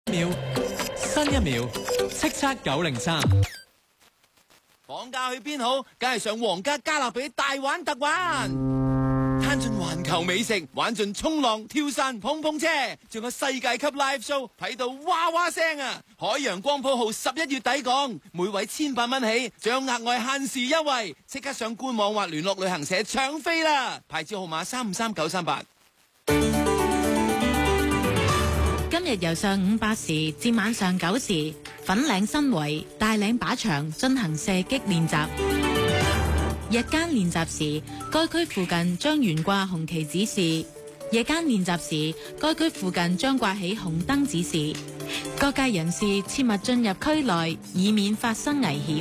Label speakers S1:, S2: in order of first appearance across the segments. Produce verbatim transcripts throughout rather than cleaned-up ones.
S1: 秒，新一秒，叱咤九零三。
S2: 放假去邊好？梗係上皇家加勒比大玩特玩，攤盡環球美食，玩盡衝浪、跳傘、碰碰車，仲有世界級 live show，睇到哇哇聲啊！海洋光譜號十一月抵港，每位千八蚊起，仲有額外限時優惠，即刻上官網或聯絡旅行社搶飛啦！牌照號碼三五三九三八。
S3: 今日由上午八時至晚上九時，粉嶺新圍大嶺靶場進行射擊練習。日間練習時，該區附近將懸掛紅旗指示；夜間練習時，該區附近將掛起紅燈指示。各界人士切勿進入區內，以免發生危險。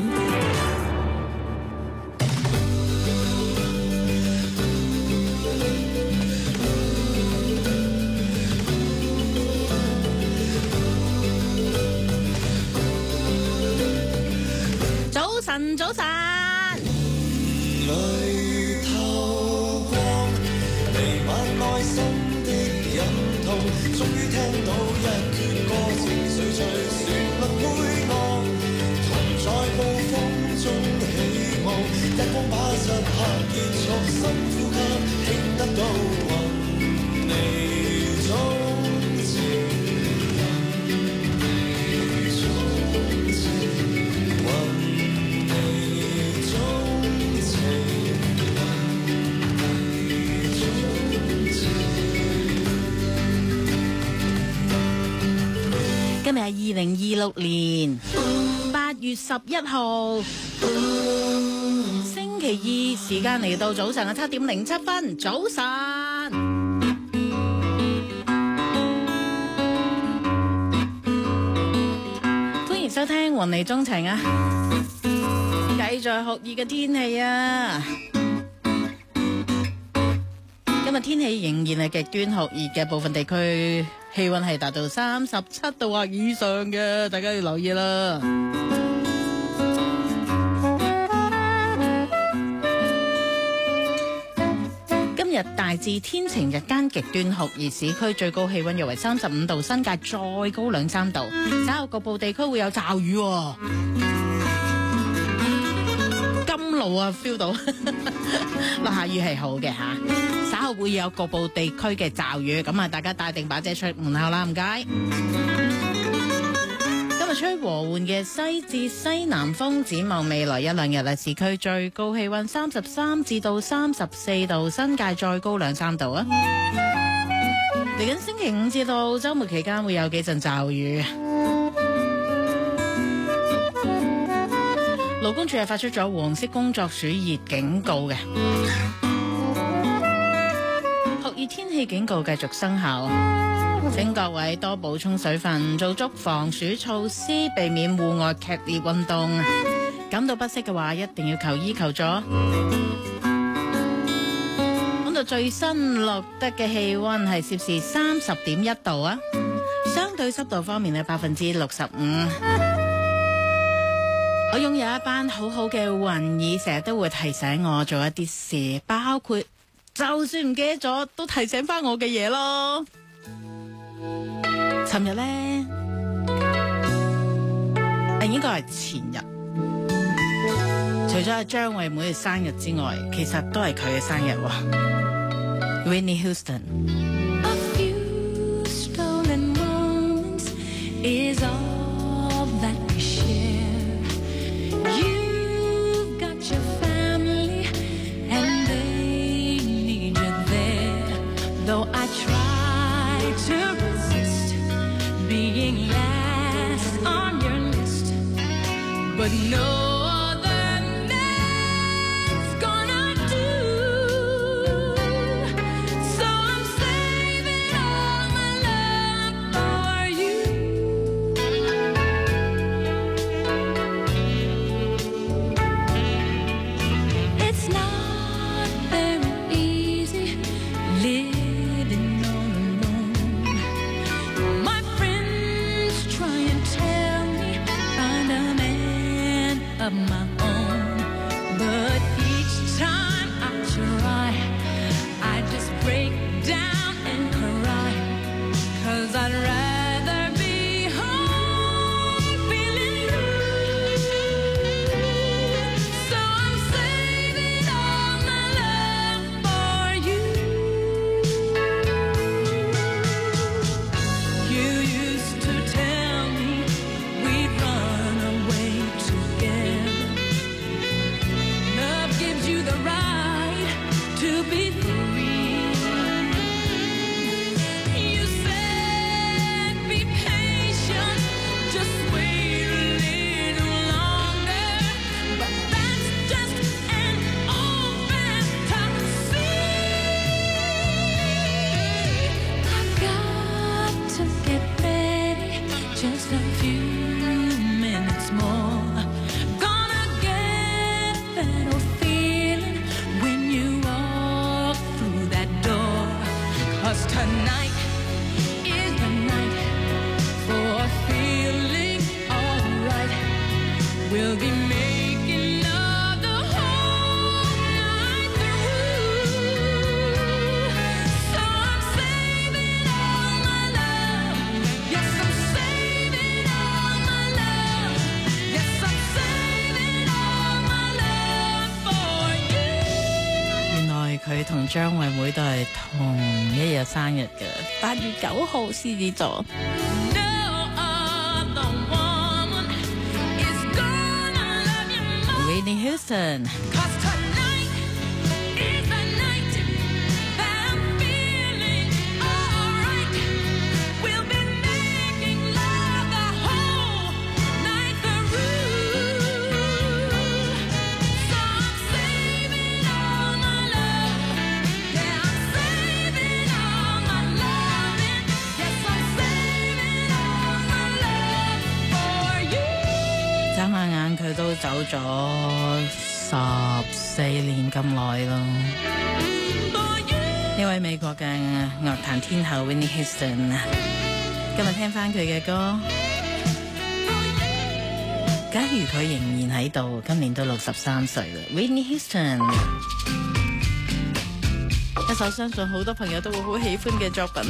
S3: 早晨，早晨。
S4: 裏透光，彌漫內心的隱痛，終於聽到一闕歌，情緒隨旋律配樂，同在暴風中起舞，日光把漆黑結束，深呼吸，聽得到雲霓中情。
S3: 今日係二零二六年八月十一號，星期二，時間嚟到早上嘅七點零七分，早晨，歡迎收聽雲霓鍾情啊！繼續酷熱嘅天氣啊！今日天氣仍然係極端酷熱嘅，部分地區氣溫係達到三十七度或以上嘅，大家要留意啦。今日大致天晴，日間極端酷熱，市區最高氣溫約為三十五度，新界再高兩三度。稍後局部地區會有驟雨喎。甘露啊 feel 到落下雨係好嘅吓，稍後會有局部地區嘅驟雨，咁啊大家帶定把遮出門口啦，唔該。今日吹和緩嘅西至西南風，展望未來一兩日啊，市區最高氣溫三十三至到三十四度，新界再高兩三度啊。嚟緊星期五至到週末期間會有幾陣驟雨。勞工處係發出咗黃色工作暑熱警告嘅，酷熱天氣警告繼續生效，請各位多補充水分，做足防暑措施，避免戶外劇烈運動。感到不適嘅話，一定要求醫求助。講到最新錄得嘅氣溫係攝氏三十點一度啊，相對濕度方面係百分之六十五。我擁有一班好好嘅雲耳，成日都會提醒我做一啲事，包括就算唔記得咗，都提醒翻我嘅嘢咯。尋日呢，誒應該係前日，除咗係張惠妹嘅生日之外，其實都係佢嘅生日喎。Whitney Houston。A few stolen moments is all that we share.You've got your family and they need you there. Though I try to resist being last on your list, but no other name's gonna do. So I'm saving all my love for you.It's not very easy living all alone. My friends try and tell me find a man of just a few minutes more. Gonna get that old feeling when you walk through that door. 'Cause tonight is the night for feeling alright. We'll be making love the whole night through. So I'm saving all my love. Yes, I'm saving all my love. Yes, I'm saving all my love for you. 原來佢同張惠妹都係同一日生日嘅，八月九號獅子座。Whitney Houston. 'Cause tonight is the night that I'm feeling alright. We'll be making love the whole night through. So I'm saving all my love. Yeah, I'm saving all my loving. Yes, I'm saving all my love for you. 眨下眼佢都走咗十四年咁耐咯。呢位美國嘅樂壇天后 Whitney Houston， 今日聽翻佢嘅歌。假如佢仍然喺度，今年都六十三歲啦。Whitney Houston， 一首相信好多朋友都會好喜歡嘅作品。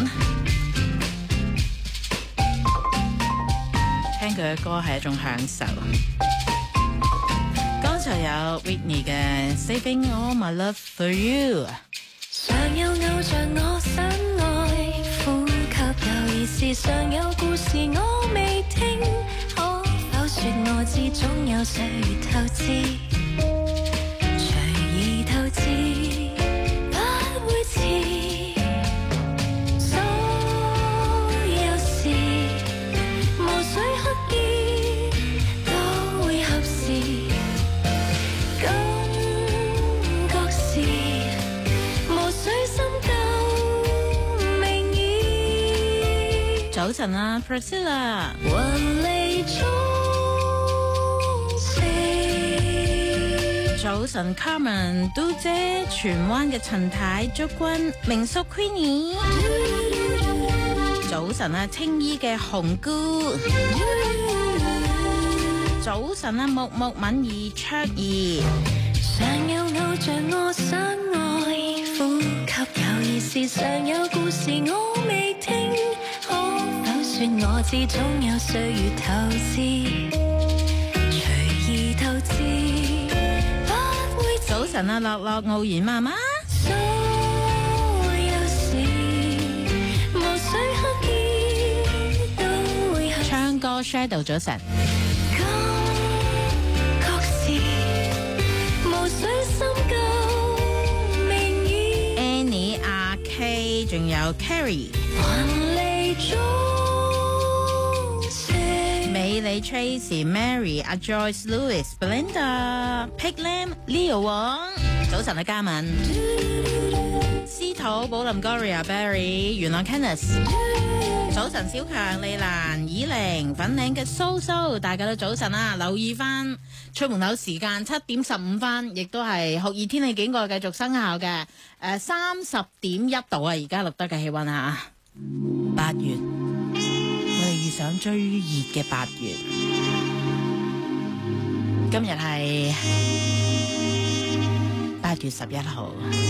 S3: 聽佢嘅歌係一種享受。剛才有 Whitney 嘅 Saving All My Love For You。
S5: 常有偶像我想愛，呼吸有意思，常有故事我未聽，可否說我知總有歲月透支，隨意透支，不會遲。所有事無需刻意，都會合時。
S3: 早晨啊 Priscilla，
S5: 雲離中四
S3: 早晨 Carmen 嘟姐，荃灣嘅陳太祝君，明叔 Queenie， 早晨啊青衣嘅紅姑，早晨啊木木敏儀卓兒，
S5: 常有偶像我想愛，呼吸有意思，常有故事我未聽，可否說我知總有歲月透支，隨意透支，不會遲。
S3: 早晨啊樂樂傲然媽媽，
S5: 所有事無需刻意，都會合時。
S3: 唱歌 Shadow 早晨。Annie 阿 K 仲有 Carrie 美麗 Tracy Mary 阿 Joyce Lewis Belinda Pig Lam Leo 王早晨啊嘉文司徒寶林 Gloria Barry 元朗 Kenneth 早晨小強麗蘭以玲粉嶺嘅蘇蘇大家都早晨啊，留意翻出門口時間七點十五分，亦都係酷熱天氣警告繼續生效嘅。誒三十點一度啊，而家錄得嘅氣溫啊，八月我哋遇上最熱嘅八月，今日係八月十一號，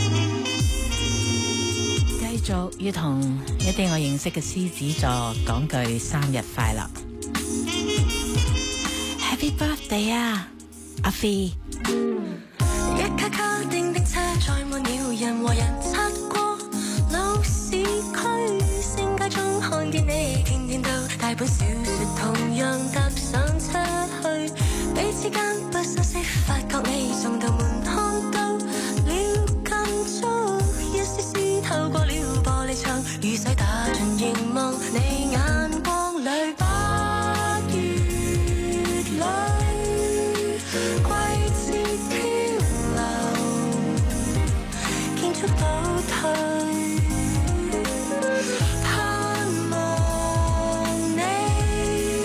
S3: 繼續要同一啲我認識嘅獅子座講句生日快樂 ，Happy Birthday 啊！阿飛，
S5: 一卡卡叮叮車載滿了人和人，擦過老市區，星街中看見你，天天都帶本小說同樣搭上車去，彼此間不相識，發覺你送到門看到了近處，一絲絲透過了玻璃窗，雨水打進凝望你眼光裏，八月裏。倒退，盼望你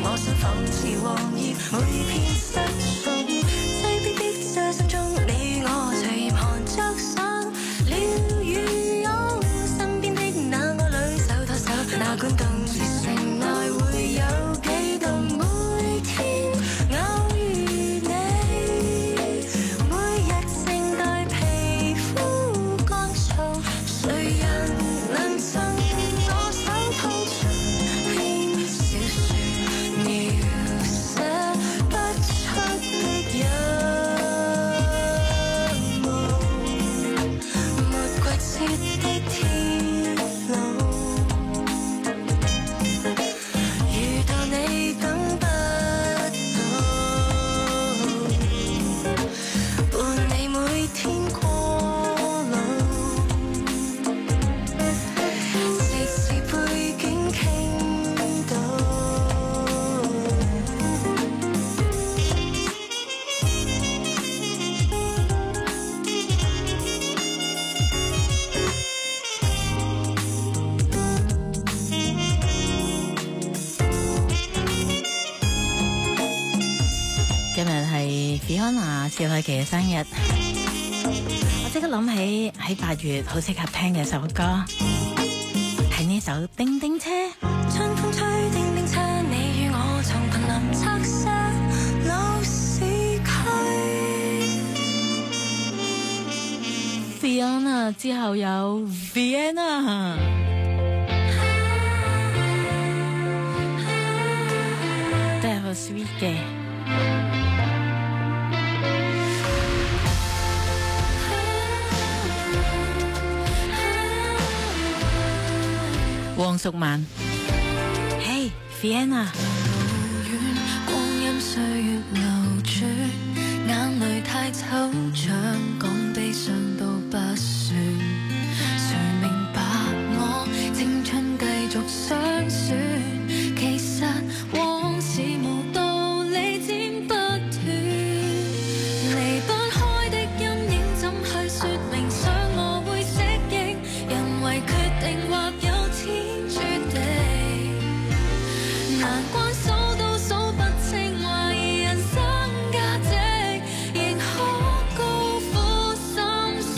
S5: 我身仿似黃葉，每片失蹤。擠迫的這心中，你我隨嚴寒着上了雨擁，身邊的那個女手拖手，哪管動時城內會有幾度每天偶遇你，每日靜待皮膚乾燥，誰人能贈我手套長篇小說，描寫不出的一幕，沒季節的天路，遇到你等不到，伴你每天過路，時時背景傾倒。
S3: 今日係 Fiona 趙麗琪嘅生日，我即刻諗起喺八月好適合聽嘅首歌，係呢首《叮叮車》。
S5: 春風吹叮叮車，你與我從瀕臨拆卸老市區。
S3: Fiona 之後有 Vienna， 都係好 sweet 嘅。黃淑曼，嘿 Vienna。
S5: 路遠，光陰歲月流轉，眼淚太抽象，講悲傷都不算。誰明白我青春繼續相選？其實往事無道理剪不斷，離不開的陰影怎去說明？想我會適應，人為決定或有天注定，難關數都數不清，懷疑人生價值，仍可高呼心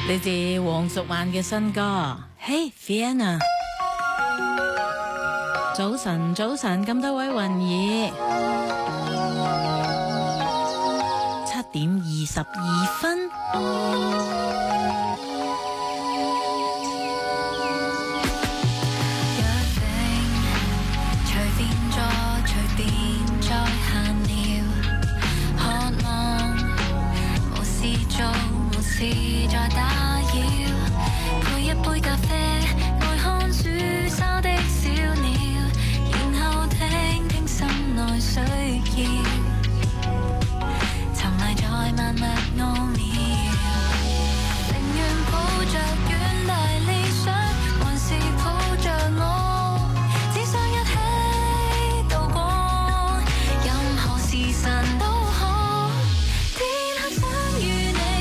S3: 嚟自黃淑蔓嘅新歌。Hey Vienna， 早晨早晨，咁多位雲兒，七點二十二分。
S5: 是在打擾，配一杯咖啡，愛看樹梢的小鳥，然後聽聽心內需要，沉迷在萬物奧妙，寧願抱着遠大理想，還是抱着我，只想一起度過，任何時辰都可，天黑想與你。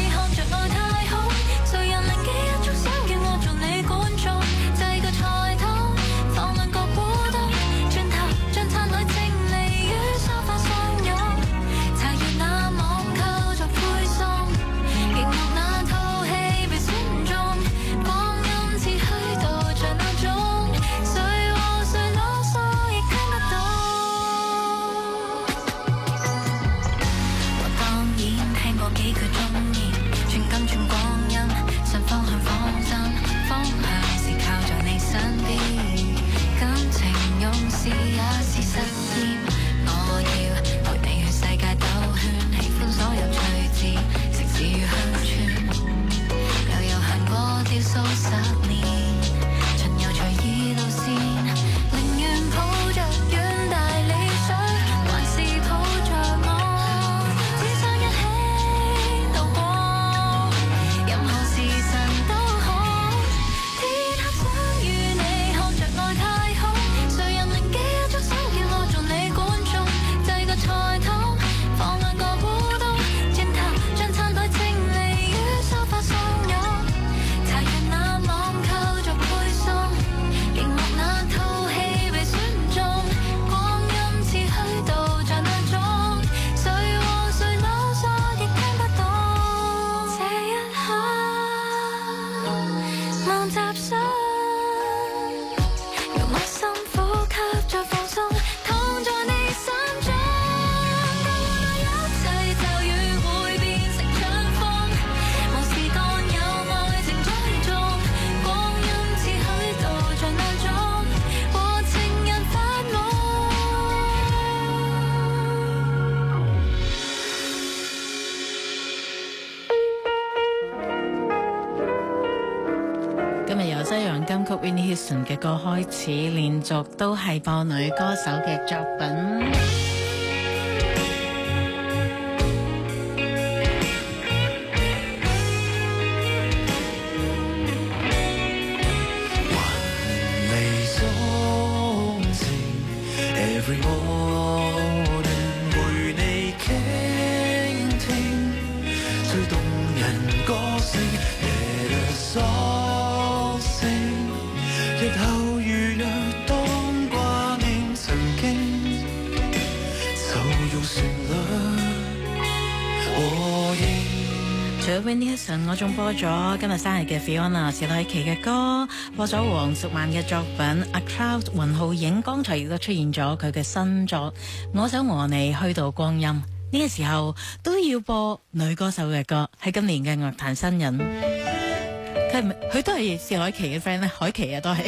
S3: Whitney Houston 嘅歌開始，連續都係播女歌手嘅作品。Whitney Houston 我仲播咗今日生日嘅 Fiona 薛凱琪嘅歌，播咗黃淑蔓嘅作品 A Cloud 雲浩影，剛才亦都出現咗佢嘅新作我想和你虛度光陰。呢、這個時候都要播女歌手嘅歌，係今年嘅樂壇新人。佢係咪佢都係薛凱琪嘅 friend 咧？凱琪啊，都係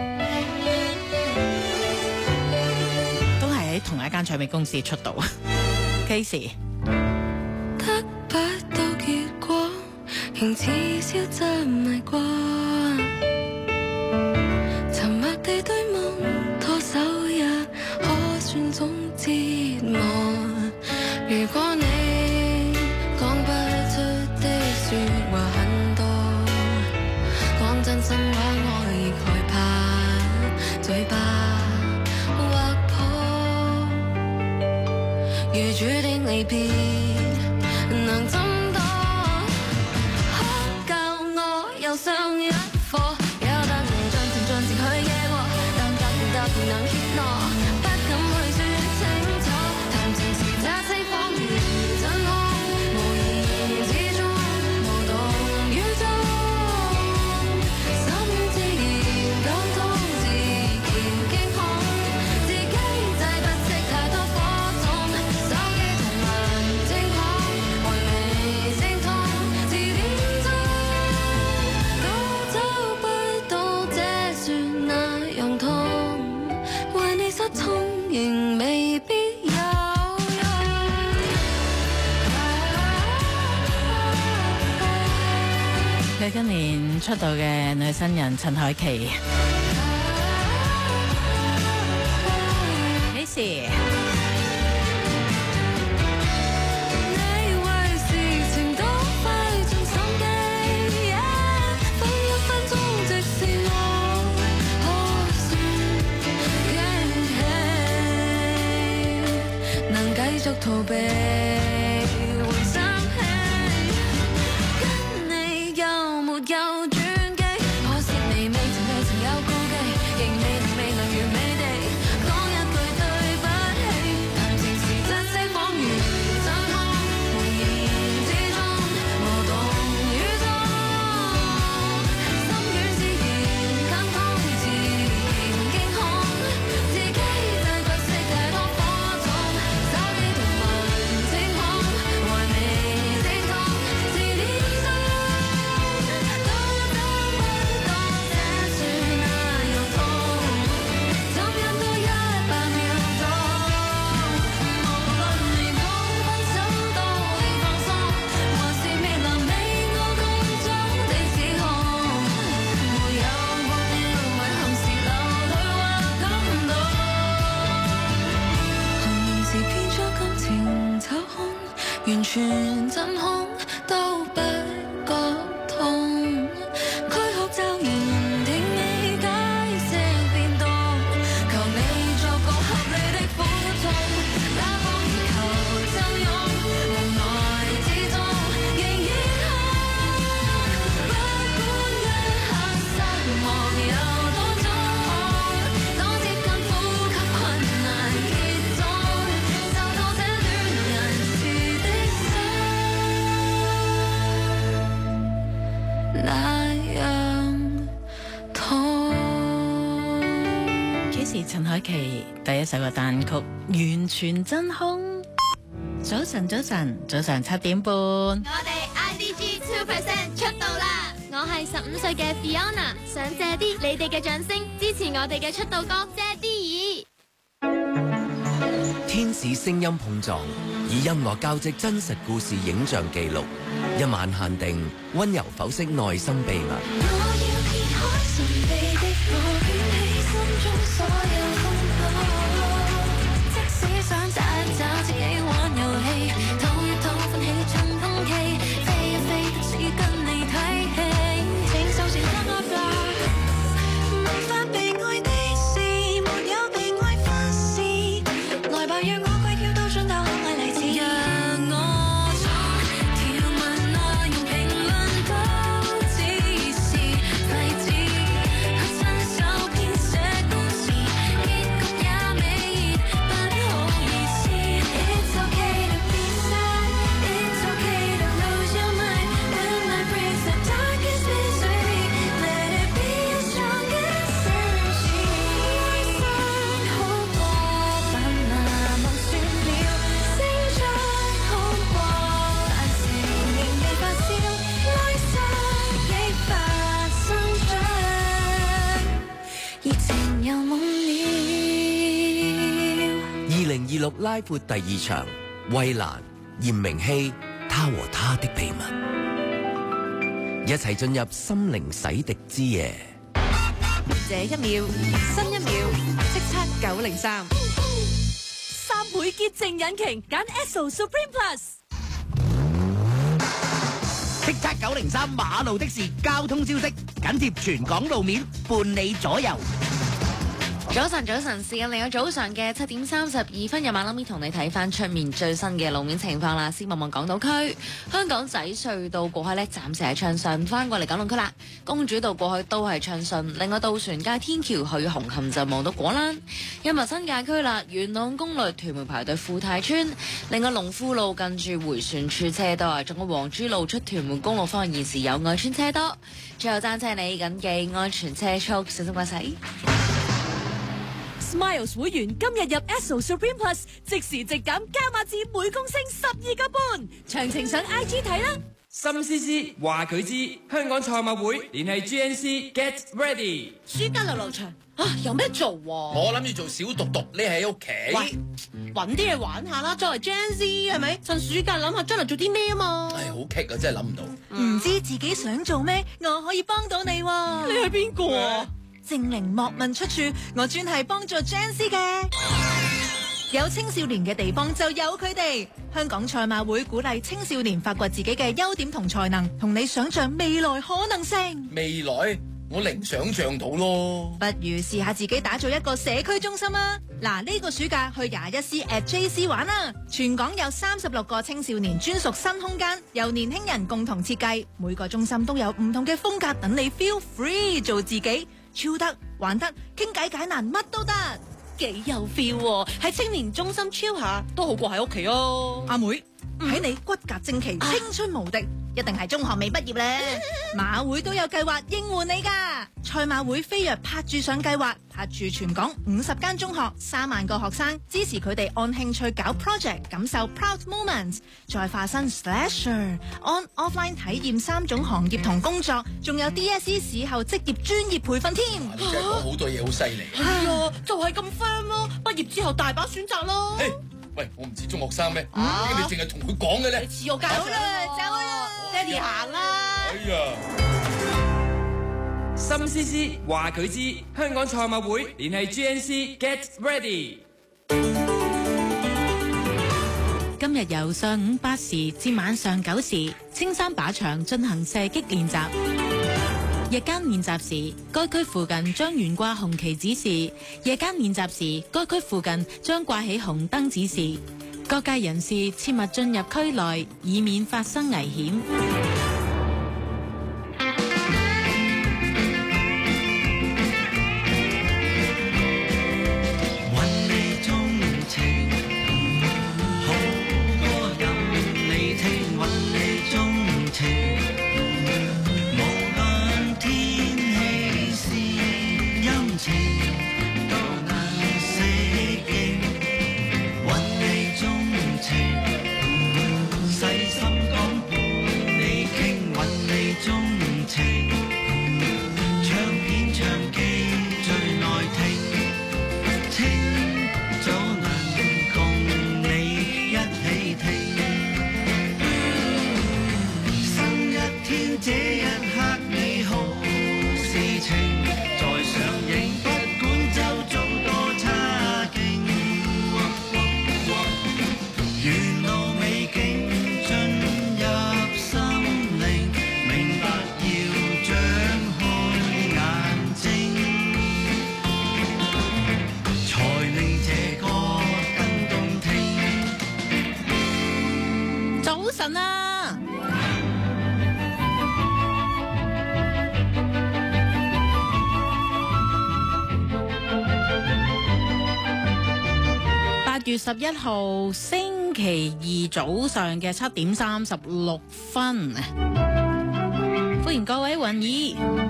S3: 都係喺同一間唱片公司出道。Casey
S5: 仍似消浸迷過，沉默地對望，拖手也可算種折磨。如果你講不出的說話很多，講真心話我亦害怕嘴巴劃破。如注定離別，能怎？上一課，有得能盡情盡情去惹禍，但隔年特別能怯懦，不敢去說清楚。談情時這些謊言真可，無言之中無動於衷。
S3: 佢今年出道嘅女新人陳凱琪。幾時？
S5: 繼續逃避，會生氣，跟你有沒有轉機？可惜你未曾未曾有顧忌，仍未能未能完美地講一句對不起。談情時珍惜仿如真空，無言之中無動於衷，心軟自然更痛，自然驚恐，自己製作世界多火種。完全真空都不覺痛，軀殼驟然聽你解釋變動，求你作個合理的苦衷，打風而求相擁，無奈之中仍然哭，不管一刻失望有多重，當接近呼吸困難結終，受到這戀人時那樣痛。
S3: 幾時陳凱琪第一首嘅單曲完全真空？早晨早晨早上七點半，
S6: 我哋 I D G two percent 出道啦！我係十五歲嘅 Fiona， 想借啲你哋嘅掌聲支持我哋嘅出道歌借啲耳。
S2: 天使聲音碰撞，以音樂交織真實故事影像記錄，一晚限定，溫柔剖析內心秘密。
S5: 我要撇開神秘的我，捲起心中所有風波。即使想找找自己玩遊戲，吐一吐歡喜盡空氣，飛一飛的士跟你睇戲，請收線得我吧。無法被愛的事，沒有被愛忽視，來吧讓我鬼叫到盡頭，愛嚟自讓我從條文內容評論都只是廢紙，去親手編寫故事，結局也美熱，不好意思。It's okay to be sad, it's okay to lose your mind. When life brings the darkest misery, let it be your strongest energy. 愛上好過分那麼算了，星在好過但承認未發燒，愛上亦發生着，熱情又懵了。
S2: 二零二六拉闊第二場，衛蘭、嚴明熙，他和他的秘密，一齊進入心靈洗滌之夜。
S7: 這一秒，新一秒，叱咤九零三，三倍潔淨引擎，揀 Esso Supreme Plus。
S8: 叱咤九零三馬路的事交通消息，緊貼全港路面，伴你左右。
S9: 早晨，早晨，時間嚟到早上嘅七點三十二分，有晚諗同你睇翻出面最新嘅路面情況啦。先望望港島區，香港仔隧道過去呢，暫時係暢順，翻過嚟九龍區啦。公主道過去都係暢順，另外渡船街天橋去紅磡就望到果欄。因為新界區啦，元朗公路屯門排隊富泰村，另外龍富路近住迴旋處車多啊，仲有黃珠路出屯門公路方向現時有外村車多。最後揸車你緊記安全車速，小心駕駛。
S7: Smiles 會員今日入 Esso Supreme Plus， 即時直減加碼至每公升十二個半，詳情上 I G 睇啦。
S1: 心思思話佢知，香港賽馬會聯繫 G N C Get Ready。
S7: 暑假流流長啊，有咩做喎？
S2: 我諗住做小獨獨，匿喺屋企。
S7: 喂，搵啲嘢玩下啦。作為 G N C 係咪？趁暑假諗下將來做啲咩啊嘛。
S2: 唉，好棘啊，真係諗唔到。
S10: 唔知自己想做咩，我可以幫到你喎。
S7: 你係邊個啊？
S10: 精靈莫問出處，我專係幫助 G N C 嘅。有青少年嘅地方就有佢哋。香港賽馬會鼓勵青少年發掘自己嘅優點同才能，同你想象未來可能性。
S2: 未來我零想象到咯。
S10: 不如試下自己打造一個社區中心啊！嗱，呢個暑假去廿一 C at J C 玩啦！全港有三十六個青少年專屬新空間，由年輕人共同設計，每個中心都有唔同嘅風格，等你 feel free 做自己，超得玩得，傾偈解難乜都得。
S7: 幾有 feel 喎！喺青年中心 chill 下都好過喺屋企哦。
S10: 阿妹，睇你骨骼正奇，青春無敵，一定係中學未畢業咧。馬會都有計劃應援你噶。賽馬會飛躍拍住上計劃，拍住全港五十間中學，三萬個學生，支持佢哋按興趣搞 project，感受 proud moments， 再化身 slasher， on offline 體驗三種行業同工作，仲有 D S E 試後職業專業培訓添。
S2: 你真係講好多嘢，好犀利。
S7: 係啊，就係咁 friend 咯。畢業之後大把選擇咯。
S2: Hey, 喂，我唔似中學生咩？點解你淨係同佢講嘅咧？
S7: 你似我教啦，走啦，爹哋行啦。
S2: 哎呀！
S1: 心思思話佢知，香港賽馬會聯繫 G N C Get Ready。
S3: 今日由上午八時至晚上九時，青山靶場進行射擊練習。日間練習時，該區附近將懸掛紅旗指示；夜間練習時，該區附近將掛起紅燈指示。各界人士切勿進入區內，以免發生危險。月十一號星期二早上嘅七點三十六分，歡迎各位雲耳。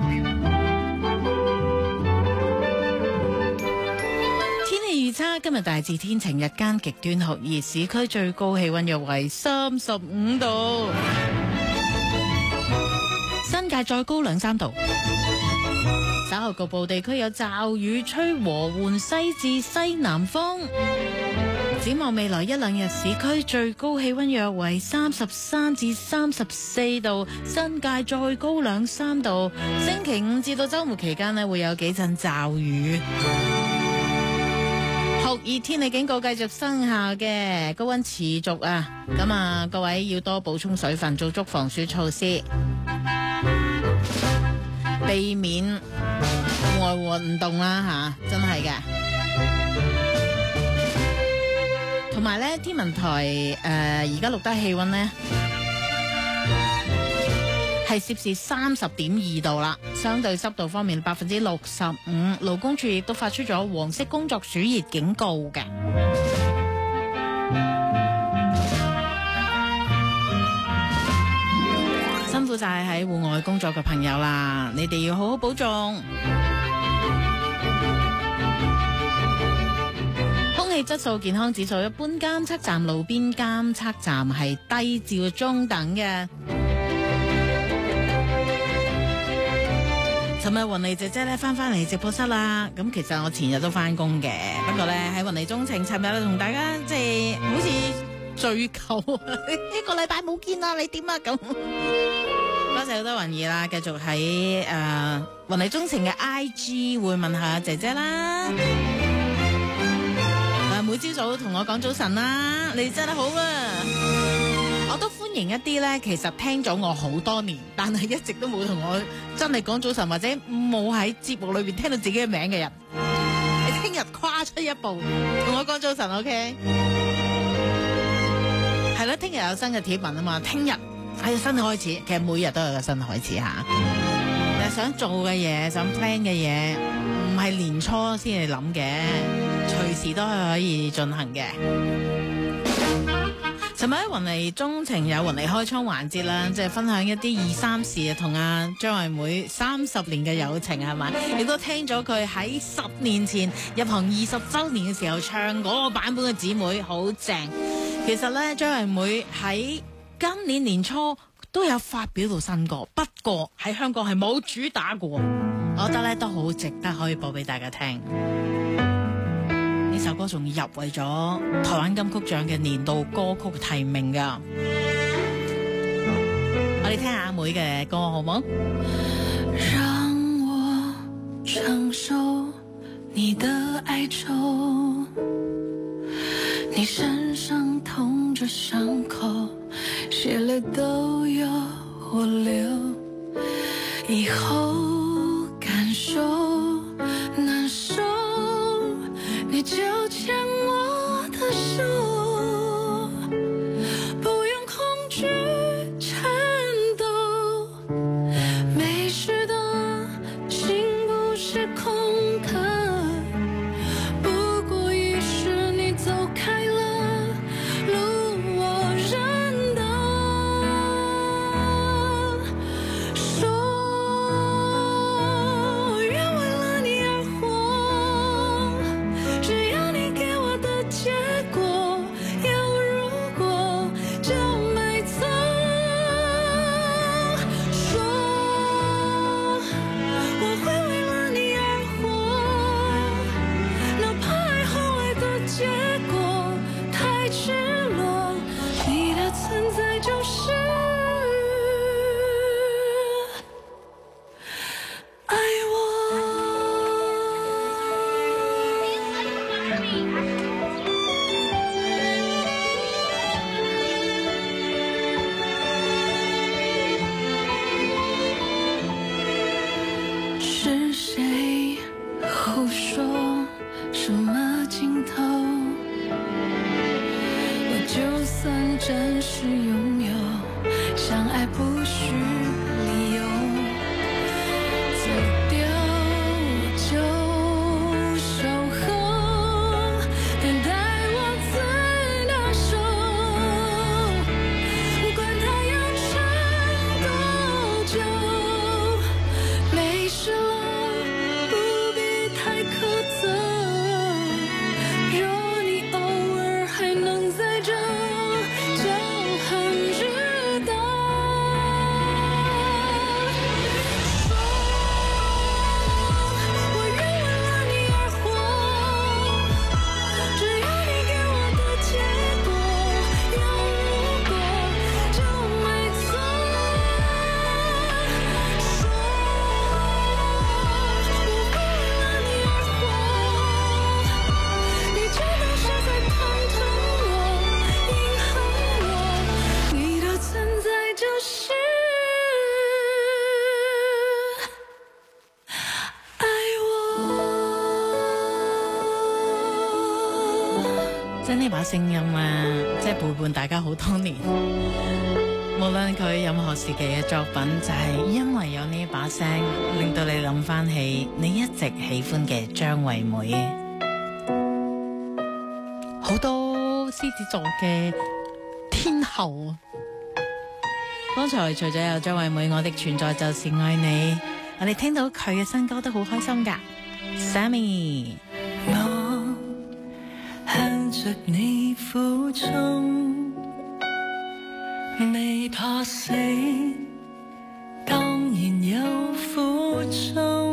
S3: 天氣預測今日大致天晴，日間極端酷熱，市區最高氣溫約為三十五度，新界再高兩三度。稍後局部地區有驟雨，吹和緩西至西南風。展望未來一兩日，市區最高氣溫約為三十三至三十四度，新界再高兩三度。星期五至到周末期間呢，會有幾陣驟雨。酷熱天氣警告繼續生效嘅，高溫持續啊！咁啊，各位要多補充水分，做足防暑措施，避免戶外運動啦吓，真係嘅。同埋咧，天文台誒而家錄得氣溫呢係攝氏三十點二度啦，相對濕度方面百分之六十五，勞工處亦都發出咗黃色工作暑熱警告嘅。辛苦晒喺戶外工作嘅朋友啦，你哋要好好保重。空氣質素健康指數，一般監測站、路邊監測站係低至中等嘅。
S11: 尋日雲妮姐姐咧翻返嚟直播室啦，咁其實我前日都翻工嘅，不過咧喺雲妮鍾情，尋日咧同大家即係好似聚舊，一個禮拜冇見啦，你點啊咁？多謝好多雲兒啦，繼續喺誒雲妮鍾情嘅 I G 會問下姐姐啦，誒每朝早同我講早晨啦，你真係好啊！我都歡迎一啲咧，其實聽咗我好多年，但係一直都冇同我真係講早晨，或者冇喺節目裏邊聽到自己嘅名嘅人，你聽日跨出一步同我講早晨 ，OK？ 係啦，聽日有新嘅貼文啊嘛，聽日係新嘅開始，其實每日都有個新開始吓。你想做嘅嘢，想 plan 嘅嘢，唔係年初先嚟諗嘅，隨時都係可以進行嘅。尋日喺雲妮鍾情有雲妮開倉環節啦，即係分享一啲二三事啊，同阿張惠妹三十年嘅友情係咪？亦都聽咗佢喺十年前入行二十週年嘅時候唱嗰個版本嘅姊妹，好正。其實咧，張惠妹喺今年年初都有發表到新歌，不過喺香港係冇主打過，我覺得咧都好值得可以播俾大家聽。呢首歌仲入圍咗台灣金曲獎嘅年度歌曲提名噶，我哋聽下阿妹嘅歌好冇？
S5: 讓我承受你的哀愁，你身上痛着傷口，血淚都由我流，以後感受難受，你就牽我的手，不用恐懼顫抖，沒事的，心不是空的，不過已是你走開了路我認得，說願為了你而活，只要你給我的結果有如果就買走，說我會為了你而活，哪怕愛後來的結果太赤裸，你的存在就是愛我。是誰胡說什麼盡頭？我就算真是擁有，相愛不需理由，走掉就守候，等待我再拿手，管它要撐多久，沒事了，不必太苛責，若你偶爾還能在這，就很值得。說我願為了你而活，只要你給我的結果有如果就買走，說我會為了你而活，你知道是在疼疼我，迎合我，你的存在就是愛我。
S11: 即係呢把聲音啊，即係陪伴大家好多年。無論佢任何時期嘅作品，就係因為有呢把聲，令到你諗翻起你一直喜歡嘅張惠妹。好多獅子座嘅天后啊！剛才除咗有張惠妹《我的存在就是愛你》，我哋聽到佢嘅新歌都好開心噶。Sammy，
S5: 我看着你負重，未怕死，當然有負重。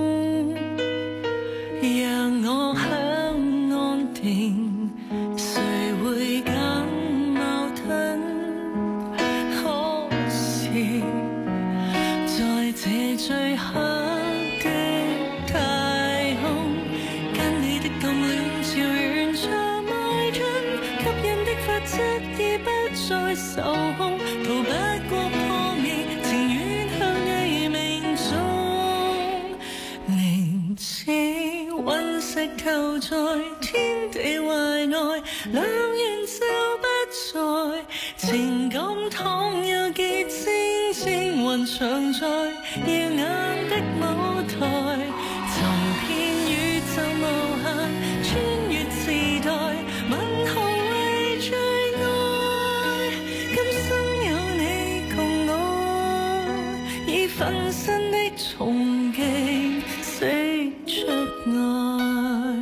S4: 空，逃不過破滅，情願向你命中。寧似隕石投在天地懷內，兩緣就不在，情感倘有結晶，星雲常在耀眼的舞台，尋遍宇宙無限，穿越時代，問號為最愛。今生有你共我，以分身的憧憬釋出愛。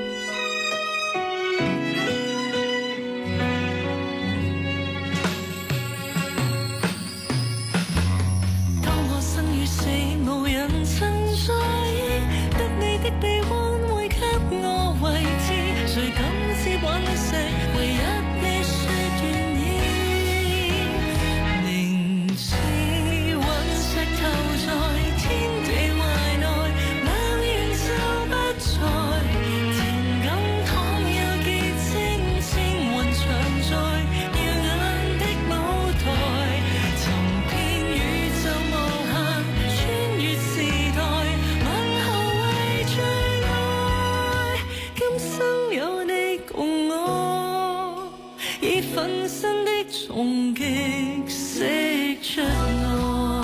S4: 當我生與死無人曾在意，得你的臂彎會給我位置，誰敢知隕石唯一你說願意。寧似隕石投在天地懷內，兩緣就不在，情感倘有結晶，星雲常在耀眼的舞台，尋遍宇宙無限，穿越時代，問號為最愛。今生有你共我，以分身的憧憬釋出愛。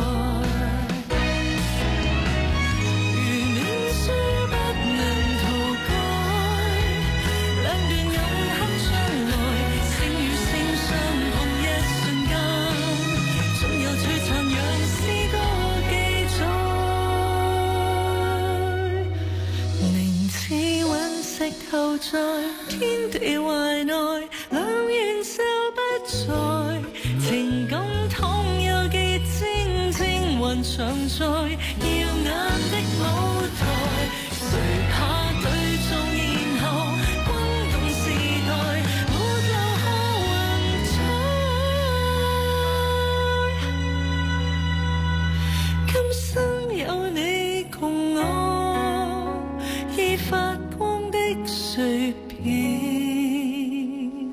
S4: 如命書不能塗改，兩段印刻將來，星與星相碰一瞬間，總有璀璨讓詩歌記載。寧似隕石投在天地懷內，兩緣就不在，情感倘有結晶，星雲常在耀眼的舞台，誰怕對眾然後轟動時代，沒留下雲彩。今生有你共我，以發光的碎片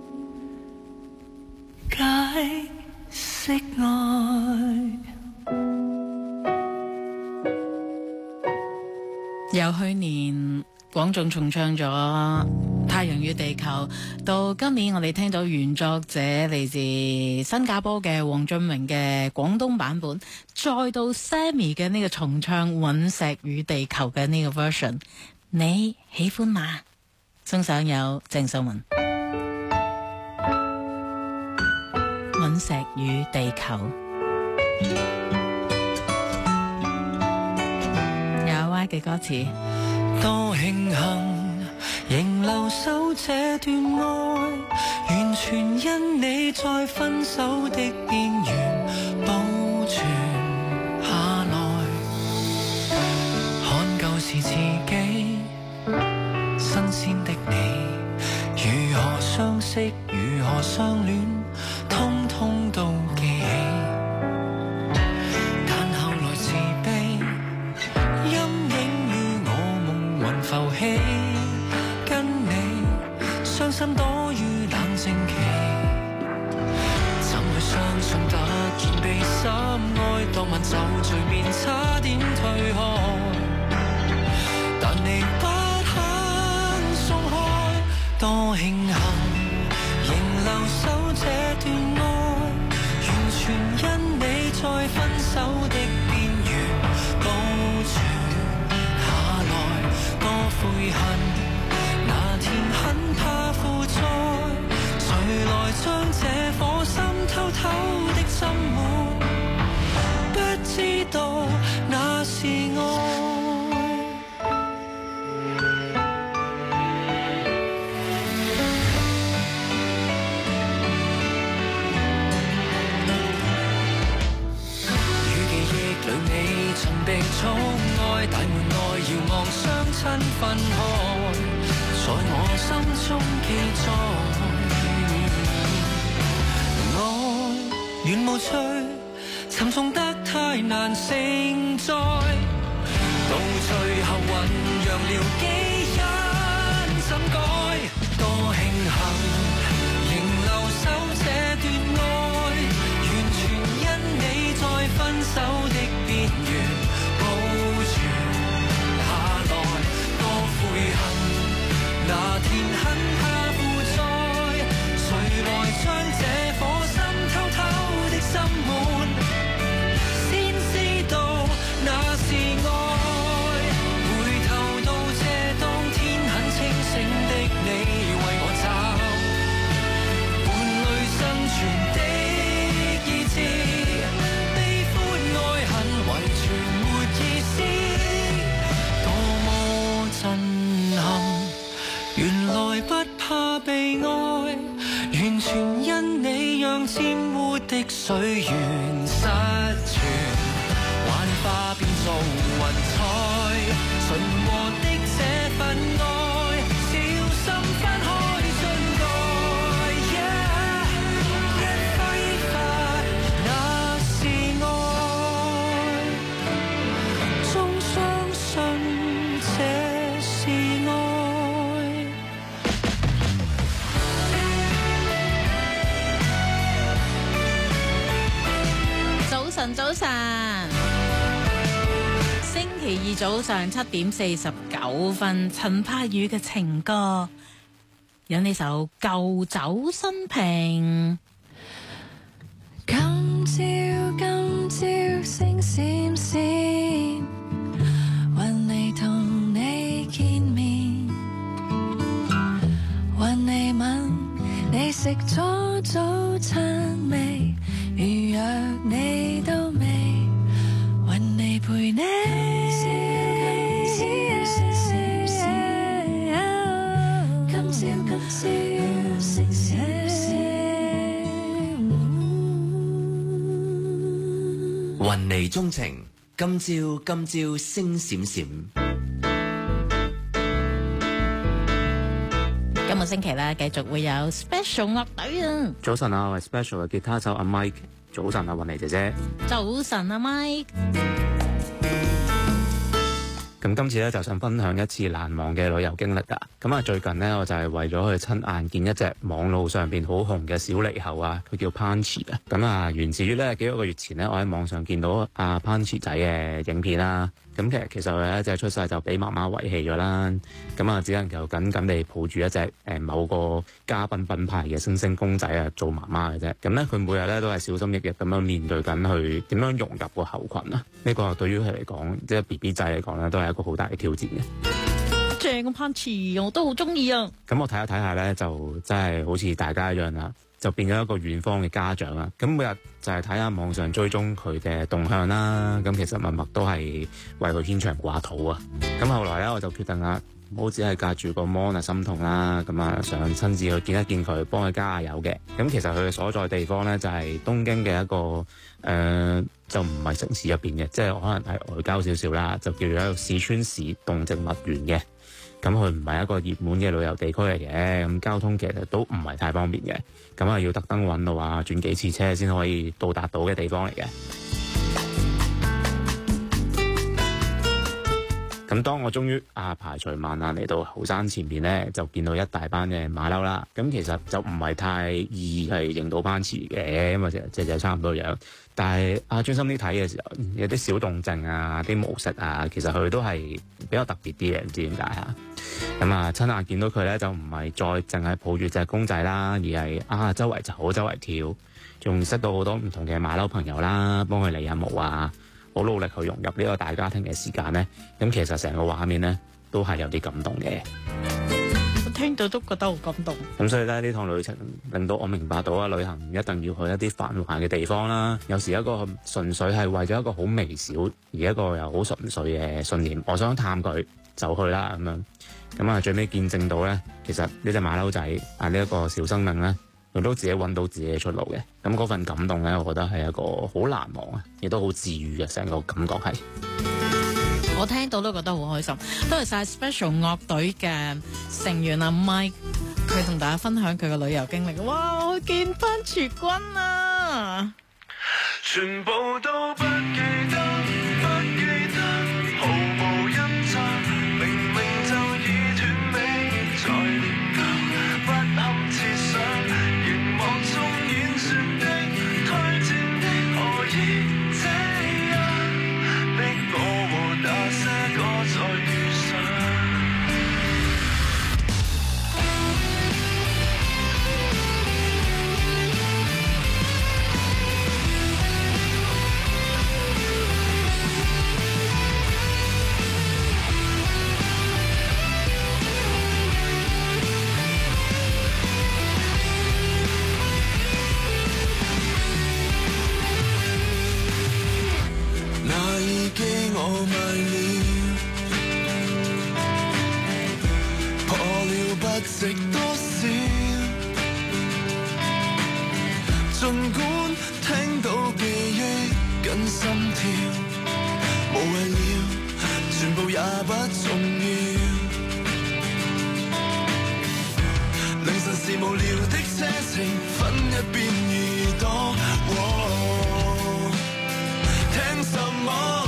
S4: 解釋愛。
S11: 由去年廣眾重唱咗《太陽與地球》，到今年我哋聽到原作者嚟自新加坡嘅黃俊明嘅廣東版本，再到 Sammy 嘅呢個重唱《隕石與地球》嘅呢個 version， 你喜歡嗎？送上有鄭秀文《隕石與地球》，有 Y 嘅歌詞。
S4: 多慶幸仍留守這段愛，完全因你在分手的邊緣保存下來。看舊時自己，新鮮的你，如何相識，如何相戀，通通都記起。但後來自卑，陰影於我夢魂浮起，跟你傷心多於冷靜期，怎去相信突然被深愛，當晚酒醉便差點退開，但你不肯鬆開。多慶幸仍留守這段愛，完全因你在分手的邊緣保存下來。多悔恨那天很怕負載，誰來將這顆心偷偷的浸滿，不知道那是愛。對你曾被寵愛，大門外遙望雙親分開，在我心中記載。愛亂無趣，沉重得太難承載，到最後醖釀了基因怎改？多慶幸仍留守這段愛， 緣，保存下來多悔恨，那天很怕負載，誰來將這顆心偷偷的心滿，先知道那是愛，回頭到這當天很清醒的你為我找伴侶生存的意志，悲歡愛恨遺全沒意思，多麼震撼，原來不怕被愛，完全因你讓沾污的水源失傳，幻化變做雲彩，純和的這份愛，小心翻開樽蓋，一揮發那是愛，終相信這是愛。
S11: 早晨，早晨，星期二早上七點四十九分，陳柏宇嘅情歌，有呢首《舊酒新瓶》。
S5: 今朝今朝星閃閃，運嚟同你見面，運嚟問你食咗早餐未？預約你都未，運嚟陪你。今朝今朝星閃閃，
S12: 雲霓鍾情，今朝今朝星閃閃。
S11: 今個星期咧，繼續會有 Special 樂隊啊！
S13: 早晨啊，我係 Special 嘅吉他手阿 Mike。早晨啊，雲霓姐姐。
S11: 早晨啊 ，Mike。
S13: 咁今次咧就想分享一次難忘嘅旅遊經歷啊！咁啊最近呢，我就係為咗去親眼見一隻網路上邊好紅嘅小獼猴啊，佢叫 Punchy 啊！咁啊源自於呢幾個月前呢，我喺網上見到阿 Punchy 仔嘅影片啦。咁其實其實佢咧一隻出世就俾媽媽遺棄咗啦，咁啊只能夠緊緊地抱住一隻誒某個嘉賓品牌嘅星星公仔啊做媽媽嘅啫。咁咧佢每日咧都係小心翼翼咁樣面對緊去點樣融入個猴群啊。呢個對於佢嚟講，即係 B B 仔嚟講咧，都係一個好大嘅挑戰嘅。
S11: 正個 Punchy 我都好中意啊！
S13: 咁我睇下睇下咧，就真係好似大家一樣啦。就變咗一個遠方嘅家長啦，咁每日就係睇下網上追蹤佢嘅動向啦，咁其實默默都係為佢牽腸掛肚啊。咁後來咧我就決定啦，唔好只係隔住個 mon 啊心痛啦，咁啊想親自去見一見佢，幫佢加下油嘅。咁其實佢嘅所在地方咧就係東京嘅一個誒、呃，就唔係城市入邊嘅，即係可能係外郊少少啦，就叫做一個市川市動植物園嘅。咁佢唔係一個熱門嘅旅遊地區嚟嘅，咁交通其實都唔係太方便嘅，咁啊要特登揾到啊轉幾次車先可以到達到嘅地方嚟嘅。咁當我終於啊排除萬難嚟到後山前面咧，就見到一大班嘅馬騮啦。咁其實就唔係太易係認到Punchy嘅，因為隻隻隻差唔多樣。但係啊專心啲睇嘅時候，有啲小動靜啊、啲模式啊，其實佢都係比較特別啲嘅，唔知點解嚇。咁啊親眼見到佢咧，就唔係再淨係抱住隻公仔啦，而係啊周圍走、周圍跳，仲識到好多唔同嘅馬騮朋友啦，幫佢理下毛啊。好努力去融入呢個大家庭嘅時間呢，咁其實成個畫面呢都係有啲感動嘅。
S11: 我聽到都覺得好感動。
S13: 咁所以咧呢趟旅程令到我明白到啊，旅行唔一定要去一啲繁華嘅地方啦。有時一個純粹係為咗一個好微小而一個又好純粹嘅信念，我想探佢就去啦咁樣。咁啊最尾見證到呢，其實呢隻馬騮仔啊呢一個小生命呢，佢都自己揾到自己嘅出路嘅，咁嗰份感動咧，我覺得係一個好難忘啊，亦都好治愈嘅，成個感覺係。
S11: 我聽到都覺得好開心，多謝晒 Special 樂隊嘅成員阿 Mike，佢同大家分享佢嘅旅遊經歷。哇！我見Punchy君啊，
S4: 全部都不記得，不記得，毫無印象，明明就已斷尾，在念舊，不堪設想。熒幕中演說的、推薦的，何以這樣埋了，破了不值多少。儘管聽到記憶跟心跳，無謂了，全部也不重要。凌晨時無聊的車程，分一邊耳朵。哦，聽什麼？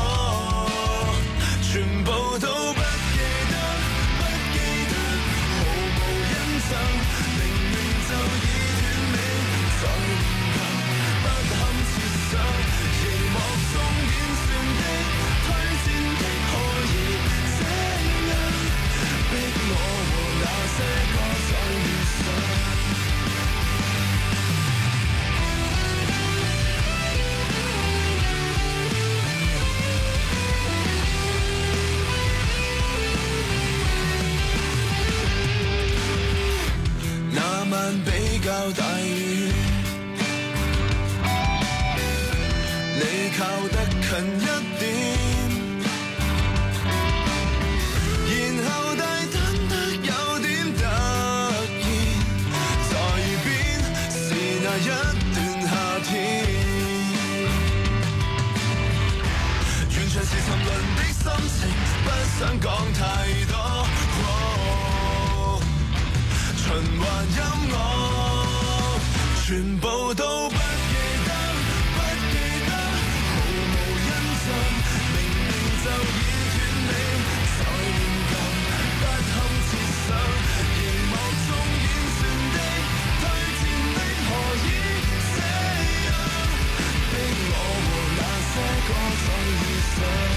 S4: 全部都不記得，不記得，毫無印象，明明就已斷尾，再念舊不堪設想，熒幕中演算的、推薦的，可以這樣逼我和那些歌再遇上。那晚比較大雨，你靠得近一點，然後大膽得有點突然，在邊是那一段夏天，完全是沉淪的心情，不想講太多。哦，循環音樂，全部都不記得，不記得，毫無印象，明明就已斷尾，再念舊不堪設想，熒幕中演算的、推薦的，何以這樣逼我和那些歌再遇上。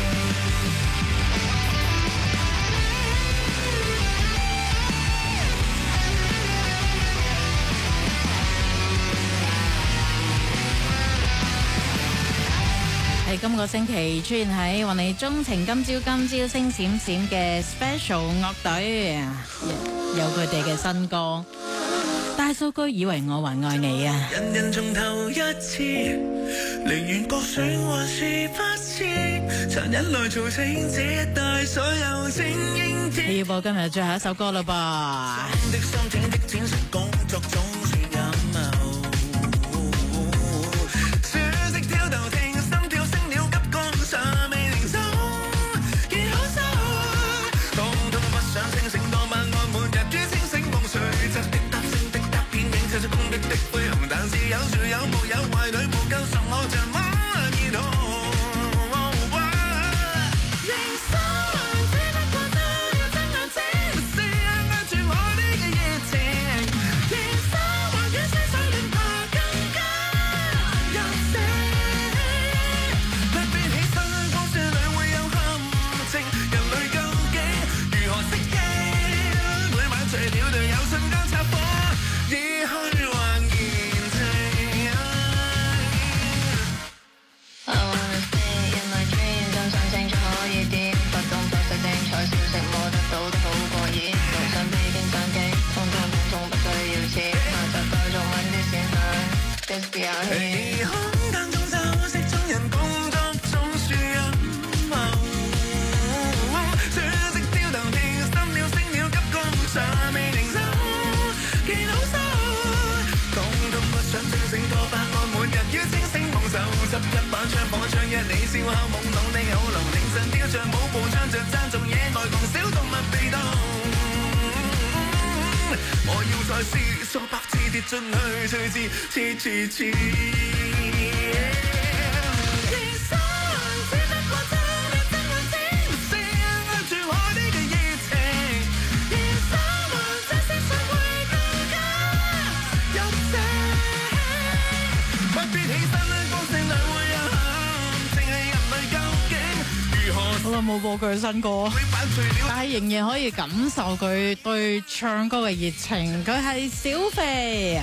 S11: 係今個星期出現喺雲你鍾情今朝今朝星閃閃嘅 Special 樂隊，有佢哋嘅新歌《大數據以為我還愛你》啊！
S4: 人人從頭一次，寧願覺選還是不知，殘忍來嘈醒這一代所有精英天。
S11: 你要播今日最後一首歌啦噃！
S4: 的心情的展成工作總算有謀，書式挑逗聽，心跳升了急降，尚未靈手，見好手，通通不想清醒，多晚安每日於清醒夢睡，質的答聲的答片影，寫出功力的灰暗，但是有樹有木有壞女無夠十我像馬兒童。離空當中修飾中人工作總算有謀，書式挑逗聽，心了聲了急降，尚未靈手，見好手，通通不想清醒，多不安每日於清醒夢受，執一把槍火槍一你笑口懵懂的口流，凌晨跳着舞步唱着讚頌野外同小動物被動，我要再試數百次跌進去，隨時次次次。
S11: 好耐冇播佢新歌，但係仍然可以感受佢對唱歌嘅熱情。佢係小肥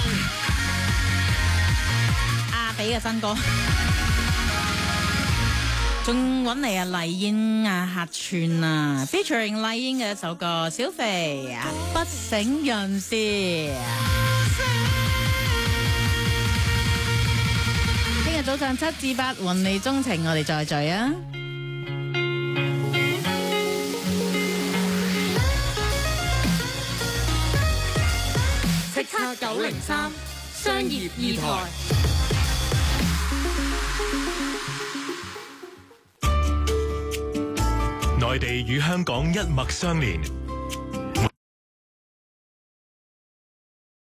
S11: 阿比嘅新歌，仲揾嚟啊麗英啊客串啊 ，featuring 麗英嘅一首歌《小肥不省人事》。聽日早上七至八，雲你鍾情，我哋再聚啊！
S14: 價九零三商業二台。
S15: 內地與香港一脈相連，